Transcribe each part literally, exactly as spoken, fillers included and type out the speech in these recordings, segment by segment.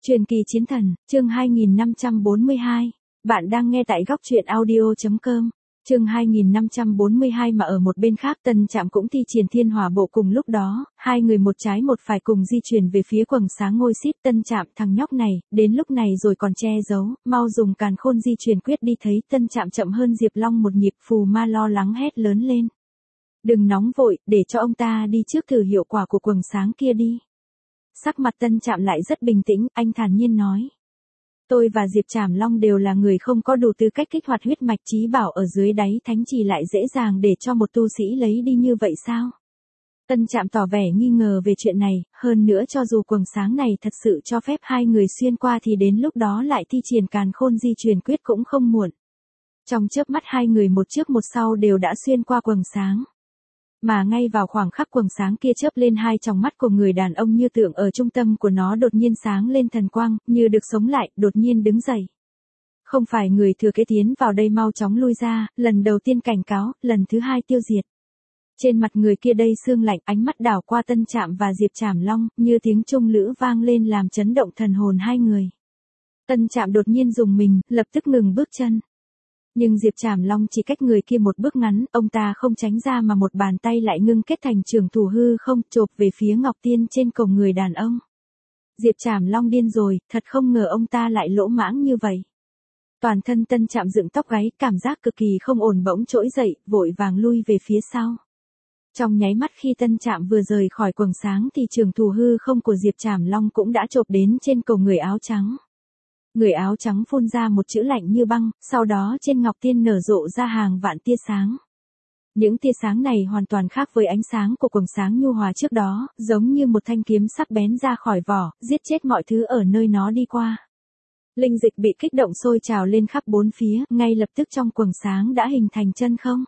Truyền kỳ chiến thần, chương hai nghìn năm trăm bốn mươi hai. Bạn đang nghe tại góc truyện audio chấm com. Chương hai nghìn năm trăm bốn mươi hai mà ở một bên khác Tân Trạm cũng thi triển thiên hỏa bộ cùng lúc đó, hai người một trái một phải cùng di chuyển về phía quầng sáng ngôi xít. Tân Trạm, thằng nhóc này, đến lúc này rồi còn che giấu, mau dùng càn khôn di chuyển quyết đi. Thấy Tân Trạm chậm hơn Diệp Long một nhịp, Phù Ma lo lắng hét lớn lên. Đừng nóng vội, để cho ông ta đi trước thử hiệu quả của quầng sáng kia đi. Sắc mặt Tân Trạm lại rất bình tĩnh, anh thản nhiên nói. Tôi và Diệp Trảm Long đều là người không có đủ tư cách kích hoạt huyết mạch trí bảo ở dưới đáy thánh trì, lại dễ dàng để cho một tu sĩ lấy đi như vậy sao? Tân Trạm tỏ vẻ nghi ngờ về chuyện này, hơn nữa cho dù quầng sáng này thật sự cho phép hai người xuyên qua thì đến lúc đó lại thi triển càn khôn di truyền quyết cũng không muộn. Trong chớp mắt hai người một trước một sau đều đã xuyên qua quầng sáng. Mà ngay vào khoảng khắc quầng sáng kia chớp lên, hai tròng mắt của người đàn ông như tượng ở trung tâm của nó đột nhiên sáng lên thần quang, như được sống lại, đột nhiên đứng dậy. Không phải người thừa kế tiến vào đây, mau chóng lui ra, lần đầu tiên cảnh cáo, lần thứ hai tiêu diệt. Trên mặt người kia đây sương lạnh, ánh mắt đảo qua Tân Trạm và Diệp Trảm Long, như tiếng trung lữ vang lên làm chấn động thần hồn hai người. Tân Trạm đột nhiên rùng mình, lập tức ngừng bước chân. Nhưng Diệp Trảm Long chỉ cách người kia một bước ngắn, ông ta không tránh ra mà một bàn tay lại ngưng kết thành trường thủ hư không, chộp về phía Ngọc Tiên trên cổng người đàn ông. Diệp Trảm Long điên rồi, thật không ngờ ông ta lại lỗ mãng như vậy. Toàn thân Tân Trạm dựng tóc gáy, cảm giác cực kỳ không ổn, bỗng trỗi dậy, vội vàng lui về phía sau. Trong nháy mắt khi Tân Trạm vừa rời khỏi quầng sáng thì trường thủ hư không của Diệp Trảm Long cũng đã chộp đến trên cổ người áo trắng. Người áo trắng phun ra một chữ lạnh như băng, sau đó trên Ngọc Tiên nở rộ ra hàng vạn tia sáng. Những tia sáng này hoàn toàn khác với ánh sáng của quầng sáng nhu hòa trước đó, giống như một thanh kiếm sắc bén ra khỏi vỏ, giết chết mọi thứ ở nơi nó đi qua. Linh dịch bị kích động sôi trào lên khắp bốn phía, ngay lập tức trong quầng sáng đã hình thành chân không.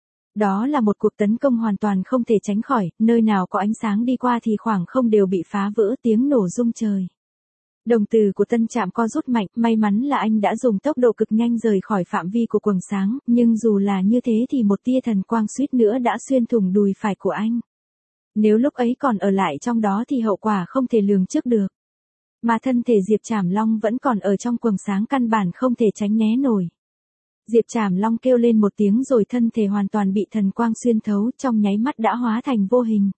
Đó là một cuộc tấn công hoàn toàn không thể tránh khỏi, nơi nào có ánh sáng đi qua thì khoảng không đều bị phá vỡ, tiếng nổ rung trời. Đồng tử của Tân Trạm co rút mạnh, may mắn là anh đã dùng tốc độ cực nhanh rời khỏi phạm vi của quầng sáng, nhưng dù là như thế thì một tia thần quang suýt nữa đã xuyên thủng đùi phải của anh. Nếu lúc ấy còn ở lại trong đó thì hậu quả không thể lường trước được. Mà thân thể Diệp Trảm Long vẫn còn ở trong quầng sáng, căn bản không thể tránh né nổi. Diệp Trảm Long kêu lên một tiếng rồi thân thể hoàn toàn bị thần quang xuyên thấu, trong nháy mắt đã hóa thành vô hình.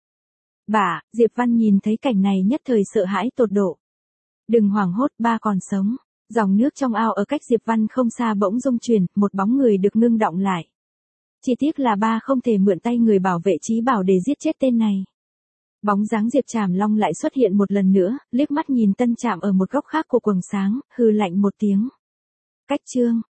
Bà, Diệp Văn nhìn thấy cảnh này nhất thời sợ hãi tột độ. Đừng hoảng hốt, ba còn sống. Dòng nước trong ao ở cách Diệp Văn không xa bỗng rung chuyển, một bóng người được ngưng đọng lại. Chỉ tiếc là ba không thể mượn tay người bảo vệ trí bảo để giết chết tên này. Bóng dáng Diệp Trảm Long lại xuất hiện một lần nữa, liếc mắt nhìn Tân Trạm ở một góc khác của quầng sáng, hừ lạnh một tiếng. Cách chương,